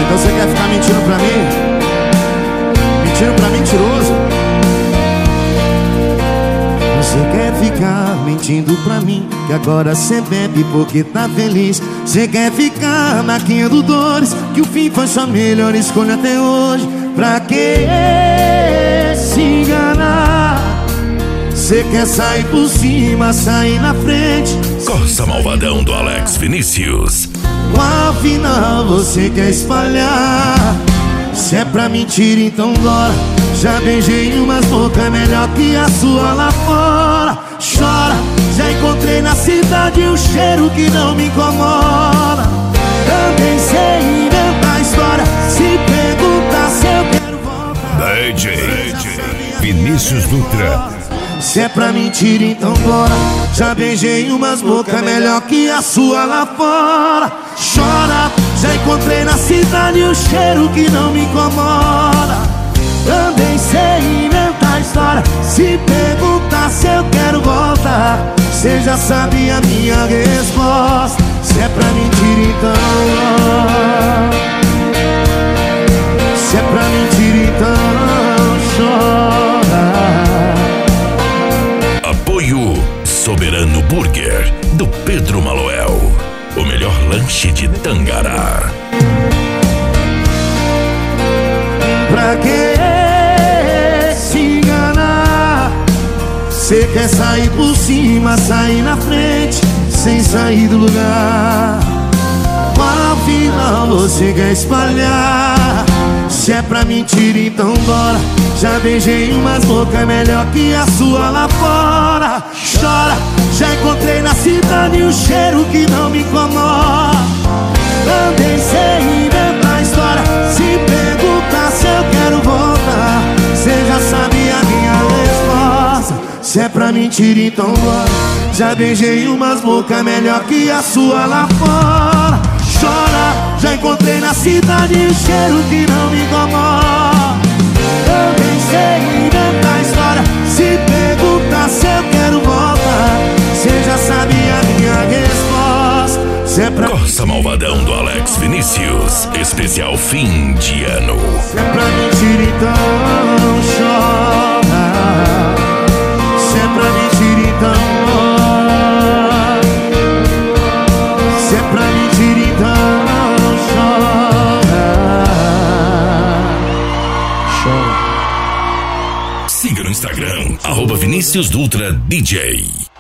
Você quer ficar mentindo pra mim? Mentindo pra mentiroso? Você quer ficar mentindo pra mim que agora cê bebe porque tá feliz. Cê quer ficar maquiando dores que o fim foi sua melhor escolha até hoje. Pra que se enganar? Cê quer sair por cima, sair na frente. Corsa Malvadão do Alex Vinícius. Afinal você quer espalhar. Se é pra mentir então bora. Já beijei umas bocas melhor que a sua lá fora. Chora, já encontrei na cidade um cheiro que não me incomoda. Também sei inventar história. Se perguntar se eu quero voltar. DJ Vinícius Dutra. Se é pra mentir então bora. Já beijei umas bocas melhor que a sua lá fora. Chora, já encontrei na cidade um cheiro que não me incomoda. Também sei inventar história. Se perguntar se eu quero voltar, cê já sabe a minha resposta. Se é pra mentir então, se é pra mentir então, chora. Apoio Soberano Burger do Pedro Maloel. O melhor lanche de Tangará. Pra que se enganar? Cê quer sair por cima, sair na frente, sem sair do lugar. Afinal você quer espalhar. Se é pra mentir então bora. Já beijei umas bocas melhor que a sua lá fora. Chora, já encontrei na cidade um cheiro que não me incomoda. Também sei inventar história. Se perguntar se eu quero voltar, cê já sabe a minha resposta. Se é pra mentir então bora. Já beijei umas bocas melhor que a sua lá fora. Chora, já encontrei na cidade um cheiro que não me incomoda. Também sei inventar história. Se perguntar se eu quero voltar, cê já sabe a minha resposta. Se é pra Corsa Malvadão do Alex Vinícius. Especial fim de ano. Se é pra mentir então chora. Se é pra mentir então, se é pra mentir então chora. Chora. Siga no Instagram @ViníciusDutra DJ.